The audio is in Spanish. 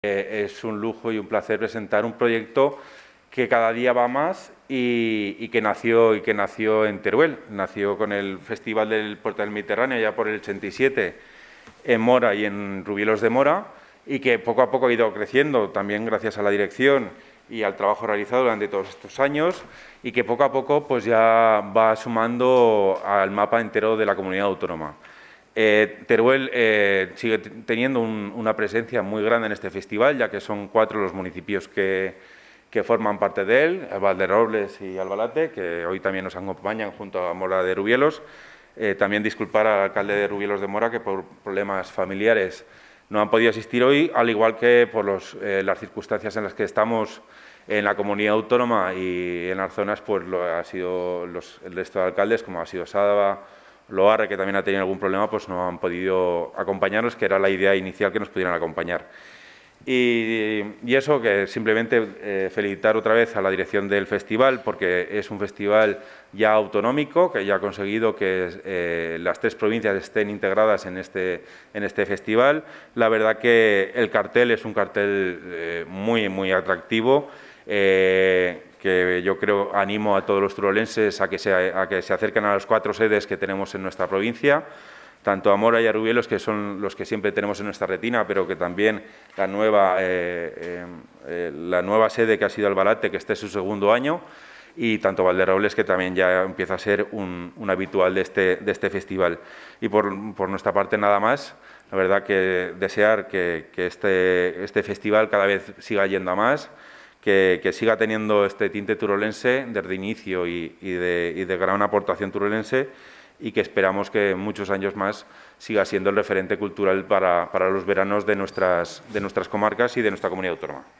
Es un lujo y un placer presentar un proyecto que cada día va más y que nació en Teruel. Nació con el Festival del Puerto del Mediterráneo ya por el 87 en Mora y en Rubielos de Mora, y que poco a poco ha ido creciendo, también gracias a la dirección y al trabajo realizado durante todos estos años, y que poco a poco pues ya va sumando al mapa entero de la comunidad autónoma. Teruel sigue teniendo una presencia muy grande en este festival, ya que son 4 los municipios que forman parte de él: Valderobles y Albalate, que hoy también nos acompañan junto a Mora de Rubielos. También disculpar al alcalde de Rubielos de Mora, que por problemas familiares no han podido asistir hoy, al igual que por las circunstancias en las que estamos en la comunidad autónoma y en las zonas, pues ha sido el resto de alcaldes, como ha sido Sádava, Loarre, que también ha tenido algún problema, pues no han podido acompañarnos, que era la idea inicial, que nos pudieran acompañar. Y eso, que simplemente felicitar otra vez a la dirección del festival, porque es un festival ya autonómico, que ya ha conseguido que las 3 provincias estén integradas en este festival. La verdad que el cartel es un cartel muy atractivo, que yo creo, animo a todos los turolenses a que se acerquen a las 4 sedes que tenemos en nuestra provincia, tanto a Mora y a Rubielos, que son los que siempre tenemos en nuestra retina, pero que también la nueva sede, que ha sido Albalate, que este es su segundo año, y tanto Valderobles, que también ya empieza a ser un habitual de este festival. Y por nuestra parte nada más. La verdad que desear que este festival cada vez siga yendo a más, que siga teniendo este tinte turolense desde inicio y de gran aportación turolense, y que esperamos que muchos años más siga siendo el referente cultural para los veranos de nuestras comarcas y de nuestra comunidad autónoma.